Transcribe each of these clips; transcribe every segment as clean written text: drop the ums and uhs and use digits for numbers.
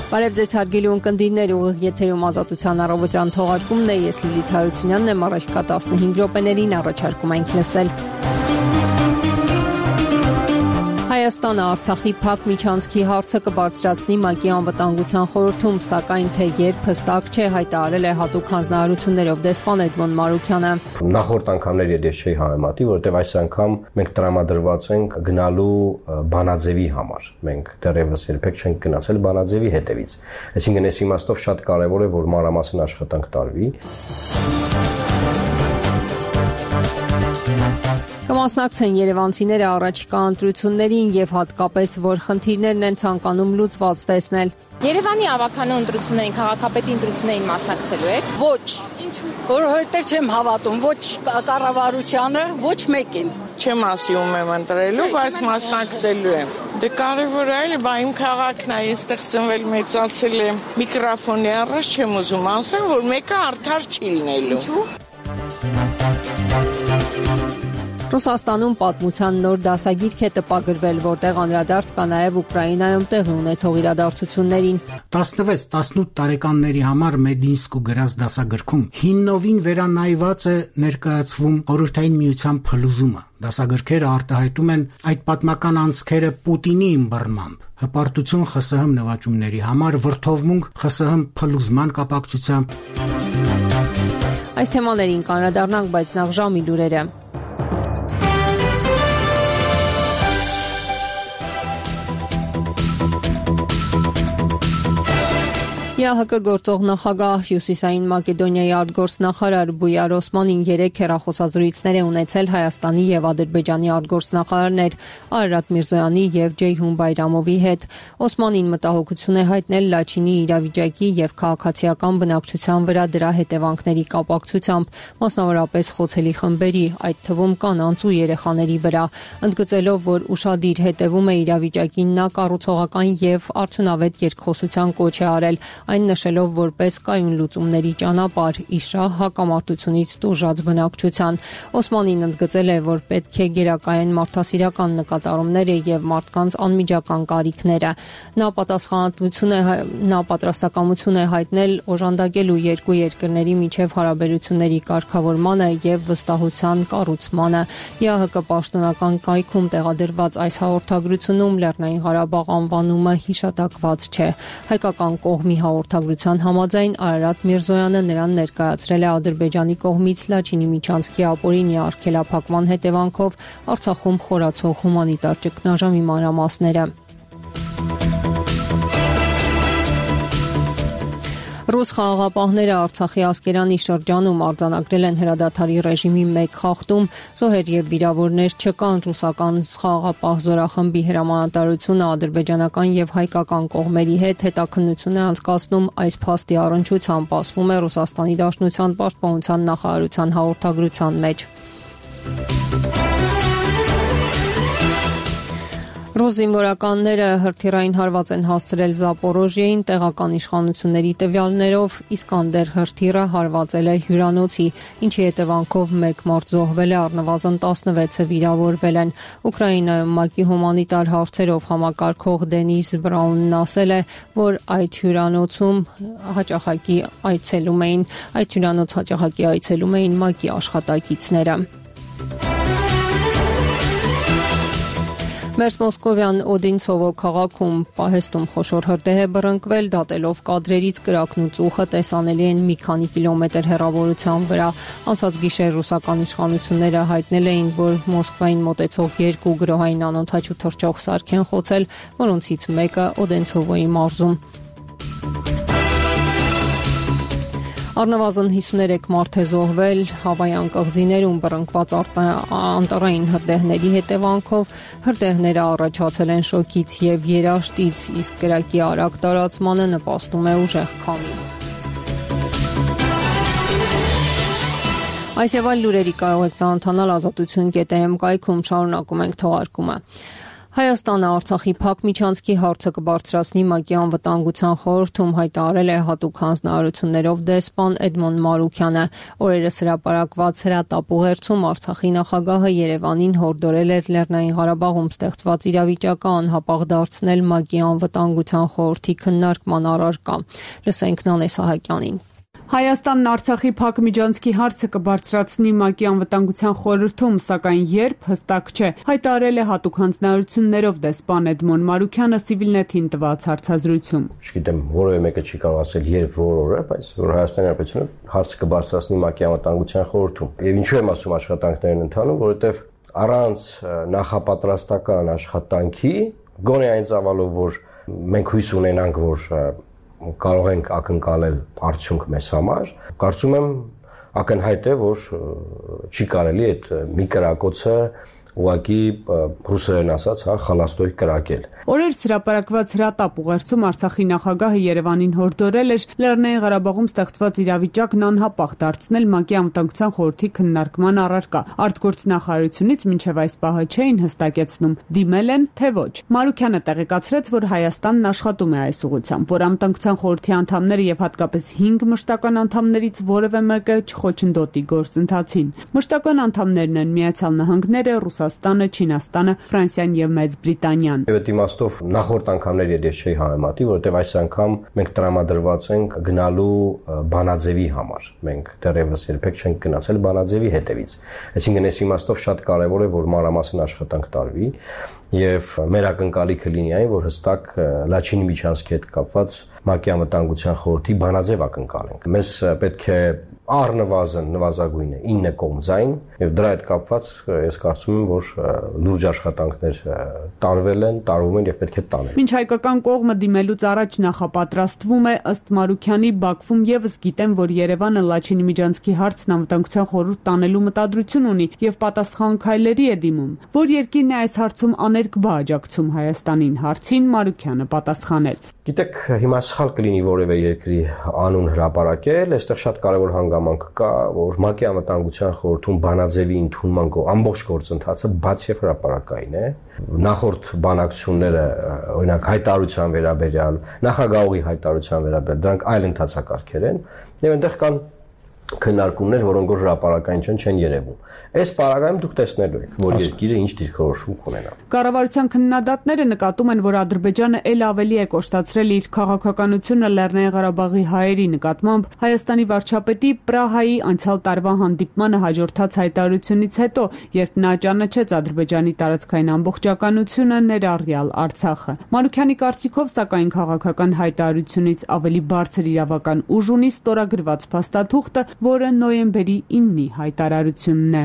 Բարև ձեզ հարգելի ունկնդիրներ, ուղիղ եթերում Ազատության առավոտյան թողարկումն է, ես Լիլիթ Հարությունյանն եմ, առաջիկա 15 րոպեներին առաջարկում ենք լսել։ Հայաստանը Արցախի փակ միջանցքի հարցը կբարձրացնի ՄԱԿ-ի անվտանգության խորհրդում, սակայն թե երբ հստակ չէ, հայտարարել է հատուկ հանձնարարություններով դեսպան Էդմոն Մարուքյանը։ Նախորդ անգամներ ես չէի համեմատի, որովհետև այս անգամ մենք տրամադրված ենք գնալու բանաձևի համար։ Մենք դեռևս երբեք չենք գնացել բանաձևի հետևից։ Այսինքն այս իմաստով շատ կարևոր է, որ մանրամասն աշխատանք տարվի։ Կմասնակցեն երևանցիները առաջիկա ընտրություններին եւ հատկապես որ խնդիրներն են ցանկանում լուծված տեսնել։ Երևանի ավականու ընտրություններին, քաղաքապետի ընտրություններին մասնակցելու եք։ Ոչ, ինչու՞։ Որովհետև չեմ հավատում ոչ կառավարությանը, ոչ մեկին։ Չեմ ասում եմ ընտրելու, բայց մասնակցելու եմ։ Դե կարևոր է, բա իմ քաղաքն է, ես այդտեղ ծնվել մեծացել եմ։ Միկրոֆոնի առաջ չեմ ուզում ասեմ, որ մեկը արդար չի լինելու։ Ինչու՞։ Ռուսաստանում պատմության նոր դասագիրք է տպագրվել, որտեղ անդրադարձ կա նաև Ուկրաինայում տեղի ունեցող իրադարձություններին։ 16-18 տարեկանների համար Մեդինսկու գրած դասագրքում հիմնովին վերանայված է ներկայացվում Խորհրդային Միության փլուզումը։ Դասագրքերը արտահայտում են այդ պատմական անցքերը Պուտինի ըմբռնմամբ, հպարտություն ԽՍՀՄ նվաճումների համար, վրդովմունք ԽՍՀՄ փլուզման կապակցությամբ։ Այս թեմաներին կանդրադառնանք, բայց նախ ժամի լուրերը։ ԵԱՀԿ գործող նախագահ Հյուսիսային Մակեդոնիայի արտգործնախարար Բույար Օսմանին 3 հեռախոսազրույցներ է ունեցել Հայաստանի եւ Ադրբեջանի արտգործնախարարներ Արարատ Միրզոյանի եւ Ջեյհուն Բայրամովի հետ։ Օսմանին մտահոգություն է հայտնել Լաչինի իրավիճակի եւ քաղաքացիական բնակչության վրա դրա հետևանքների կապակցությամբ, մասնավորապես խոցելի խմբերի, այդ թվում կանանց ու երեխաների վրա, ընդգծելով, որ ուշադիր հետևում է իրավիճակին, նա կառուցողական եւ արդյունավետ երկխոսության կոչ է արել, այն նշելով որպես կայուն լուծումների ճանապարհ իշահ հակամարտությունից տուժած բնակչության։ Օսմանին ընդգծել է, որ պետք է գերակայեն մարդասիրական նկատառումները եւ մարդկանց անմիջական կարիքները։ Նա պատրաստակամություն է հայտնել օժանդակելու երկու երկրների միջև հարաբերությունների կարգավորմանը եւ վստահության կառուցմանը։ ԵԱՀԿ պաշտոնական կայքում տեղադրված այս հաղորդագրությունում Լեռնային Ղարաբաղ անվանումը հիշատակված չէ։ Հայկական կողմի հաղորդագրության համաձայն Արարատ Միրզոյանը նրան ներկայացրել է Ադրբեջանի կողմից Լաչինի միջանցքի ապօրինի արգելափակման հետևանքով Արցախում խորացող հումանիտար ճգնաժամի մանրամասները։ Ռուս խաղաղապահները Արցախի Ասկերանի շրջանում արձանագրել են հրադադարի ռեժիմի 1 խախտում, զոհեր եւ վիրավորներ չկան։ Ռուսական խաղաղապահ զորախմբի հրամանատարությունը ադրբեջանական եւ հայկական կողմերի հետ հետաքննություն է անցկացնում այս փաստի առնչությամբ, ասվում է Ռուսաստանի Դաշնության պաշտպանության նախարարության հաղորդագրության մեջ։ Ռուս զինվորականները հրթիռային հարված են հասցրել Զապորոժիեին, տեղական իշխանությունների տվյալներով Իսկանդեր հրթիռը հարվածել է հյուրանոցի, ինչի հետևանքով 1 մարդ զոհվել է, առնվազն 16-ը վիրավորվել են։ Ուկրաինայում ՄԱԿ-ի հումանիտար հարցերով համակարգող Դենիս Բրաունն ասել է, որ այդ հյուրանոցում հաճախակի այցելում էին ՄԱԿ-ի աշխատակիցները։ Մերձ Մոսկովյան Օդինցովո քաղաքում պահեստում խոշոր հրդեհ է բռնկվել, դատելով կադրերից կրակն ու ծուխը տեսանելի են մի քանի կիլոմետր հեռավորության վրա։ Անցած գիշեր ռուսական իշխանությունները հայտնել էին, որ Մոսկվային մոտեցող 2 գրոհային անօդաչու թռչող սարք են խոցել, որոնցից մեկը Օդենցովոյի մարզում։ Առնվազն 53 մարդ է զոհվել Հավայան կղզիներում բռնկված անտառային հրդեհների հետևանքով։ Հրդեհները առաջացել են շոկից եւ երաշտից, իսկ կրակի արագ տարածմանը նպաստում է ուժեղ քամի։ Այս եւ այլ լուրերի կարող եք ծանոթանալ ազատություն.am կայքում, շարունակում ենք թողարկումը։ Հայաստանը Արցախի փակ միջանցքի հարցը կբարձրացնի ՄԱԿ-ի անվտանգության խորհրդում, հայտարարել է հատուկ հանձնարարություններով դեսպան Էդմոն Մարուքյանը։ Օրերս հրապարակված հրատապուղերձում Արցախի նախագահը Երևանին հորդորել էր Լեռնային Ղարաբաղում ստեղծված իրավիճակը անհապաղ դարձնել ՄԱԿ-ի անվտանգության խորհրդի քննարկման առարկա։ Լսենք Նանե Սահակյանին։ Հայաստանն Արցախի փակ միջանցքի հարցը կբարձրացնի ՄԱԿ-ի անվտանգության խորհրդում, սակայն երբ հստակ չէ, հայտարարել է հատուկ հանձնարարություններով դեսպան Էդմոն Մարուքյանը Civilnet-ին տված հարցազրույցում։ Չգիտեմ, որևէ մեկը չի կարող ասել երբ որ օրը, բայց որ Հայաստանի Հանրապետությունը հարցը կբարձրացնի ՄԱԿ-ի անվտանգության խորհրդում։ Եվ ինչու եմ ասում աշխատանքներն ընթանում, որովհետև առանց նախապատրաստական աշխատանքի, գոնե այն ծավալով, որ մենք հույս ունենանք, որ կարող ենք ակնկալել արդյունք մեզ համար, կարծում եմ ակնհայտ է, որ չի կարելի այդ մի կրակոցը ուղղակի ռուսերեն ասած, խալաստոյ կրակել։ Օրերս հրապարակված հրատապ ուղերձում Արցախի նախագահը Երևանին հորդորել էր Լեռնային Ղարաբաղում ստեղծված իրավիճակն անհապաղ դարձնել ՄԱԿ-ի անվտանգության խորհրդի քննարկման առարկա։ Արտգործնախարարությունից մինչև այս պահը չէին հստակեցնում դիմել են, թե ոչ։ Մարուքյանը տեղեկացրեց, որ Հայաստանն աշխատում է այս ուղղությամբ, որ անվտանգության խորհրդի անդամները եւ հատկապես 5 մշտական անդամներից որևէ մեկը չխոչընդոտի գործընթացին։ Մշտական անդամներն են Միացյալ Նահանգները, Ռուսաստանը, Չինաստանը, Ֆրանսիան եւ Մեծ Բրիտանիան։ Եվ այդ իմաստով նախորդ անգամներ ես չէի համեմատի, որովհետեւ այս անգամ մենք տրամադրված ենք գնալու բանաձևի համար։ Մենք դեռևս երբեք չենք գնացել բանաձևի հետևից։ Այսինքն այս իմաստով շատ կարեւոր է, որ մանրամասն աշխատանք տարվի եւ մեր ակնկալիքը լինի այն, որ հստակ Լաչինի միջանցքի հետ կապված ՄԱԿ-ի անվտանգության խորհրդի բանաձև ակնկալենք։ Մեզ պետք է առնվազն նվազագույնը 9 կողմձայն եւ դրա հետ կապված ես կարծում եմ, որ լուրջ աշխատանքներ տարվել են, տարվում են եւ պետք է տանեն։ Մինչ հայկական կողմը դիմելուց առաջ նախապատրաստվում է, ըստ Մարուքյանի, Բաքվում եւս գիտեն, որ Երևանը Լաչինի միջանցքի հարցն անվտանգության խորհուրդ տանելու մտադրություն ունի եւ պատասխան քայլերի է դիմում։ Որ երկիրն է այս հարցում աներկբա աջակցում Հայաստանին, հարցին Մարուքյանը պատասխանեց։ Գիտեք, հիմա սխալ կլինի որևէ երկրի անուն հրապարակել, այստեղ շատ կարևոր հանգամանք կա, որ ՄԱԿ-ի անվտանգության խորհրդում բանաձևի ընդունման ամբողջ գործընթացը բաց եւ հրապարակային է։ Նախորդ բանակցությունները, օրինակ հայտարարության վերաբերյալ, նախագահի հայտարարության վերաբերյալ, դրանք այլ ընթացակարգեր են եւ այնտեղ կան քննարկումներ, որոնք հրապարակային չեն երևում։ Այս պարագայում դուք տեսնելու եք, որ երկիրը ինչ դիրքորոշում կունենա։ Կառավարության քննադատները նկատում են, որ Ադրբեջանը ել ավելի է կոշտացրել իր քաղաքականությունը Լեռնային Ղարաբաղի հայերի նկատմամբ Հայաստանի վարչապետի Պրահայի անցյալ տարվա հանդիպմանը հաջորդած հայտարարությունից հետո, երբ նա ճանաչեց Ադրբեջանի տարածքային ամբողջականությունը, ներառյալ Արցախը։ Մարուքյանի կարծիքով, սակայն քաղաքական հայտարարությունից ավելի բարձր իրավական ուժ ունի ստորագրված փաստաթուղթը, որը նոյեմբերի 9-ի հայտարարությունն է։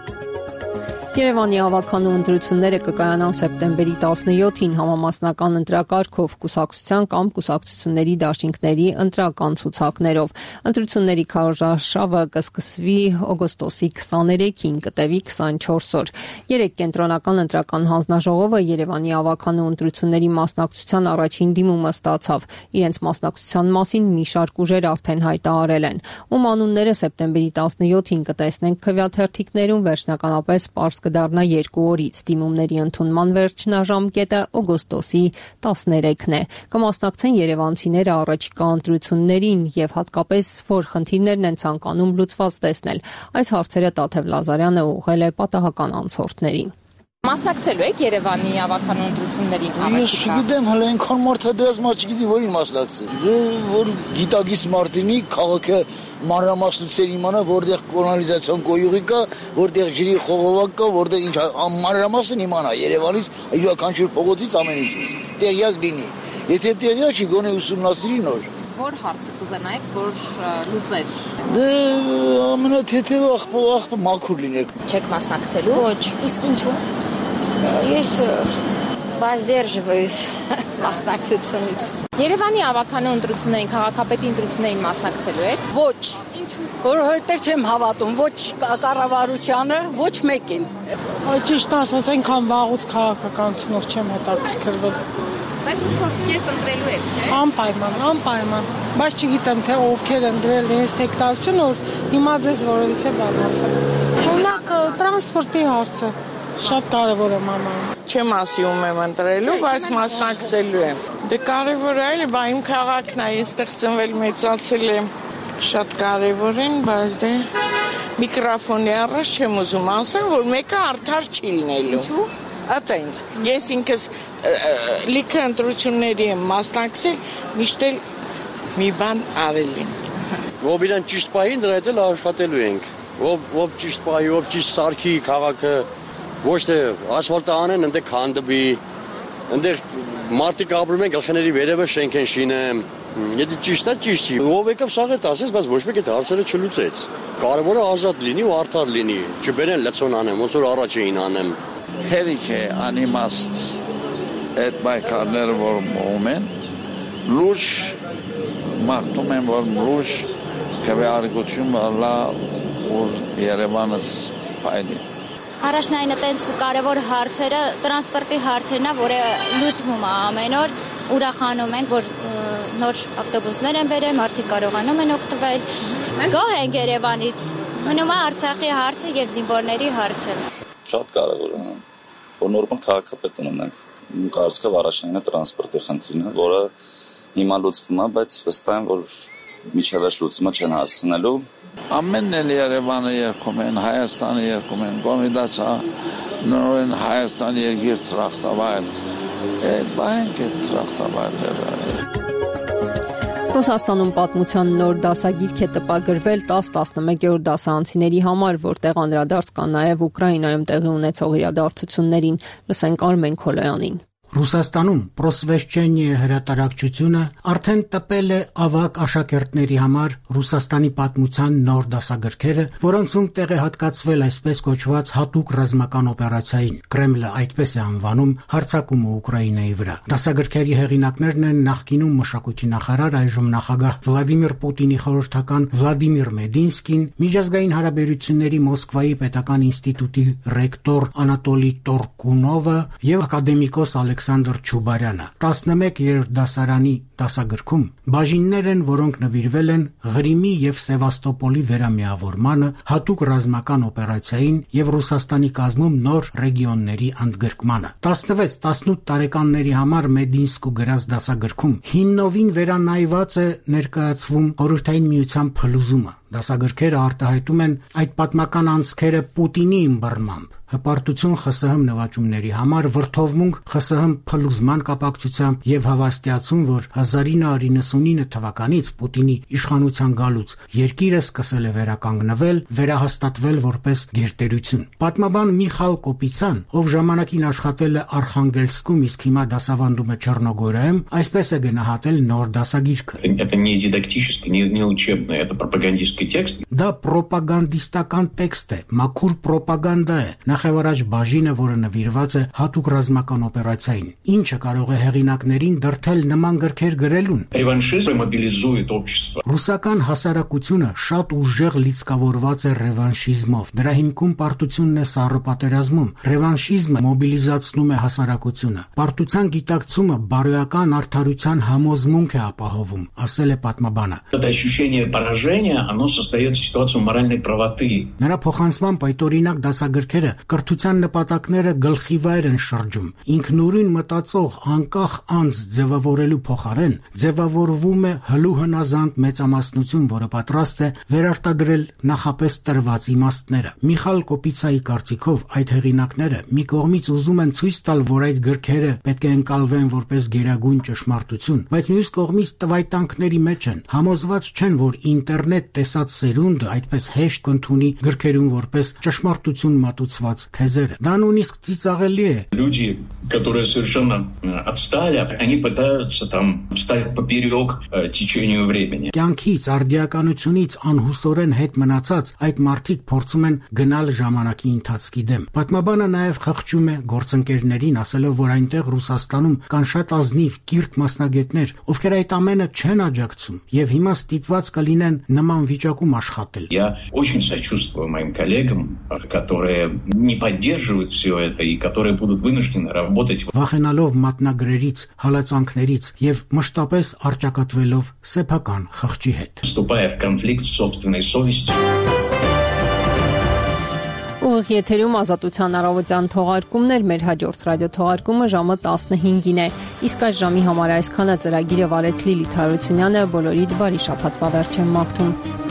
Երևանի ավականու ընտրությունները կկայանան սեպտեմբերի 17-ին համամասնական ընտրակարգով կուսակցության կամ կուսակցությունների դաշինքների ընտրական ցուցակներով։ Ընտրությունների քարոզարշավը կսկսվի օգոստոսի 23-ին, կտևի 24 օր։ 3 կենտրոնական ընտրական հանձնաժողովը Երևանի ավականու ընտրությունների մասնակցության առաջին դիմումը ստացավ։ Իրենց մասնակցության մասին մի շարք ուժեր արդեն հայտարարել են։ Ում անունները սեպտեմբերի 17-ին կտեսնենք քվեաթերթիկներում, վերջնականապես պարզ կդառնա 2 օրից։ Դիմումների ընդունման վերջնաժամկետը օգոստոսի 13-ն է։ Կմասնակցեն երևանցիները առաջիկա ընտրություններին եւ հատկապես որ խնդիրներն են ցանկանում լուծված տեսնել։ Այս հարցերը Տաթև Լազարյանը ուղղել է պատահական անցորդներին։ Մասնակցելու եք Երևանի ավականու ընտրություններին առաջիկա։ Ես չգիտեմ, հələ այնքան մարդ է դրած, մարդ չգիտի որին մասնակցել։ Որ գիտագից մարդինի քաղաքը մանրամասնություններ իմանա, որտեղ կոլոնիզացիոն գոյուղի կա, որտեղ ջրի խողովակ կա, որտեղ ինչ մանրամասն իմանա Երևանից, յուրաքանչյուր փողոցից ամեն ինչից։ Տեղյակ լինի։ Եթե տեղյակ չի, գոնե ուսումնասիրի նոր։ Որ հարցը կուզենայիք, որ լուծեր։ Դե ամենաթեթևը աղբը մաքուր լիներ։ Չեք մասնակցելու։ Ոչ։ Իսկ ինչու։ Ես воздерживаюсь մասնակցությունից։ Երևանի ավականու ընտրություններին, քաղաքապետի ընտրություններին մասնակցելու եք։ Ոչ։ Ինչու։ Որովհետև չեմ հավատում ոչ կառավարությանը, ոչ մեկին։ Ճիշտ ասած, այնքան վաղուց քաղաքականությունով չեմ հետաքրքրվել։ Բայց ինչ-որ կերպ ընտրելու եք, չէ՞։ Անպայման։ Բայց չգիտեմ, թե ովքեր ընտրել իրենց տեխնիկացիան, որ հիմա ձեզ որևիցե բան ասեմ։ Օրինակ տրանսպորտի հարցը։ Շատ կարևոր է մաման։ Չեմ ասի ում եմ ընտրելու, բայց մասնակցելու եմ։ Դե կարևոր է, էլի, բա իմ քաղաքն է, այստեղ ծնվել մեծացել եմ։ Շատ կարևոր են, բայց դե միկրոֆոնի առաջ չեմ ուզում ասեմ, որ մեկը արդար չի լինելու։ Ինչու՞։ Ատենց։ Ես ինքս լիքը ընտրությունների եմ մասնակցել, միշտ էլ մի բան արել եմ։ Ով իրան ճիշտ պահի, դրա հետ էլ աշխատելու ենք։ Ով ճիշտ պահի, ով ճիշտ սարքի քաղաքը, ոչ թե ասֆալտը անեն, ընդեղ քանդվի, ընդեղ մարդիկ ապրում են, գլխների վերևը շենք են շինեմ։ Եթե ճիշտ է, ճիշտ չի։ Ով եկավ սաղ է ասես, բայց ոչ մեկ այդ հարցերը չլուծեց։ Կարևորը ազատ լինի ու արդար լինի, չբերեն լցոն անեմ, ոնց որ առաջ էին անեմ։ Հերիք է անիմաստ այդ բայկարները, որ մոհում են, լուրջ մաղթում են, որ լուրջ քվեարկություն բալա որ Երևանս փայլի։ Առաջնային այդպես կարևոր հարցերը տրանսպորտի հարցերն է, որը լուծվում է ամեն օր, ուրախանում են, որ նոր ավտոբուսներ են բերել, մարդիկ կարողանում են օգտվել։ Գոհ ենք Երևանից։ Մնում է Արցախի հարցը եւ զինվորների հարցը։ Շատ կարևոր է, որ նորմալ քաղաքապետ ունենանք։ Իմ կարծիքով առաջնային տրանսպորտի խնդիրն է, որը հիմա լուծվում է, բայց վստահ եմ, որ միջավայր լուծումը չեն հասցնելու։ Ամենն էլ Երևանը երգում են, Հայաստանը երգում են, Կոմիտասա նորեն Հայաստան երկիր տրախտավայր։ Այդ բանք է տրախտավայրերը։ Ռուսաստանում պատմության նոր դասագիրք է տպագրվել 10-11-րդ դասարանցիների համար, որտեղ անդրադարձ կա նաև Ուկրաինայում տեղի ունեցող իրադարձություններին։ Լսենք Արմեն Քոլոյանին։ Ռուսաստանում Պրոսվեշչենիե հրատարակչությունը արդեն տպել է ավագ աշակերտների համար Ռուսաստանի պատմության նոր դասագրքերը, որոնցում տեղ է հատկացվել այսպես կոչված հատուկ ռազմական օպերացիային։ Կրեմլը այդպես է անվանում հարձակումը Ուկրաինայի վրա։ Դասագրքերի հեղինակներն են նախկինում մշակույթի նախարար, այժմ նախագահ Վլադիմիր Պուտինի խորհրդական Վլադիմիր Մեդինսկին, միջազգային հարաբերությունների Մոսկվայի պետական ինստիտուտի ռեկտոր Անատոլի Տորկունովը եւ ակադեմիկոս Ալեքսանդր Չուբարյանը։ 11 երրորդդասարանի դասագրքում բաժիններ են, որոնք նվիրվել են Ղրիմի եւ Սևաստոպոլի վերամիավորմանը, հատուկ ռազմական օպերացիային եւ Ռուսաստանի կազմում նոր ռեգիոնների ընդգրկմանը։ 16-18 տարեկանների համար Մեդինսկու գրած դասագրքում հիմնովին վերանայված է ներկայացվում Խորհրդային Միության փլուզումը։ Դասագրքերը արտահայտում են այդ պատմական անցքերը Պուտինի ըմբռնմամբ, հպարտություն ԽՍՀՄ նվաճումների համար, վրդովմունք ԽՍՀՄ փլուզման կապակցությամբ եւ հավաստիացում, որ 1999 թվականից Պուտինի իշխանության գալուց երկիրը սկսել է վերականգնվել, վերահաստատվել որպես գերտերություն։ Պատմաբան Միխայել Կոպիցյան, ով ժամանակին աշխատել է Արխանգելսկում, իսկ հիմա դասավանդում է Չեռնոգորիայում, այսպես է գնահատել նոր դասագիրքը։ Это не дидактический, не учебный, это пропагандистский текст. Դա պրոպագանդիստական տեքստ է, մաքուր պրոպագանդա է, նախևառաջ բաժինը, որը նվիրված է հատուկ ռազմական օպերացիային, ինչը կարող է հեղինակներին դրդել նման գրքեր գրելուն։ Реваншизм мобилизует общество. Ռուսական հասարակությունը շատ ուժեղ լիցքավորված է ռևանշիզմով։ Դրա հիմքում պարտությունն է սառը պատերազմում։ Ռևանշիզմը մոբիլիզացնում է հասարակությունը։ Պարտության գիտակցումը բարոյական արդարության համոզմունք է ապահովում, ասել է պատմաբանը։ Это ощущение поражения, оно создает ситуацию моральной правоты. Նրա փոխանցման պայտորինակ դասագրքերը կրթության նպատակները գլխիվայր են շրջում։ Ինքնուրույն մտածող անկախ անձ ձևավորելու փոխարեն ձևավորվում է հլուհնազանդ մեծամասնություն, որը պատրաստ է վերարտադրել նախապես տրված իմաստները։ Միխայել Կոպիցայի կարծիքով այդ հեղինակները մի կողմից ուզում են ցույց տալ, որ այդ գրքերը պետք է ընկալվեն որպես գերագույն ճշմարտություն, բայց մյուս կողմից տվայտանքների մեջ են, համոզված չեն, որ ինտերնետ տեսած սերունդը այդպես հեշտ կընդունի գրքերում որպես ճշմարտություն մատուցված թեզերը։ Դա նույնիսկ ծիծաղելի է։ Люди, которые совершенно отстали, они пытаются там встать поперек течению времени. Կյանքից, արդիականությունից անհուսորեն հետ մնացած այդ մարդիկ փորձում են գնալ ժամանակի ընթացքի դեմ։ Պատմաբանը նաև խղճում է գործընկերներին, ասելով, որ այնտեղ Ռուսաստանում կան շատ ազնիվ կիրթ մասնագետներ, ովքեր այդ ամենը չեն աջակցում եւ հիմա ստիպված կլինեն նման վիճակում աշխատել։ Я очень сочувствую моим коллегам, которые не поддерживают все это и которые будут вынуждены работать. Վախենալով մատնագրերից, հալածանքներից եւ մշտապես արճակատվելով սեփական խղճի հետ։ Вступая в конфликт с собственной совестью. Ուղիղ եթերում Ազատության առավոտյան թողարկումներ, մեր հաջորդ ռադիոթողարկումը ժամը 15-ին է։ Իսկ այս ժամի համար այսքանը ծրագիրը վարեց Լիլիթ Հարությունյանը, բոլորիդ բարի շաբաթվա վերջ եմ մաղթում։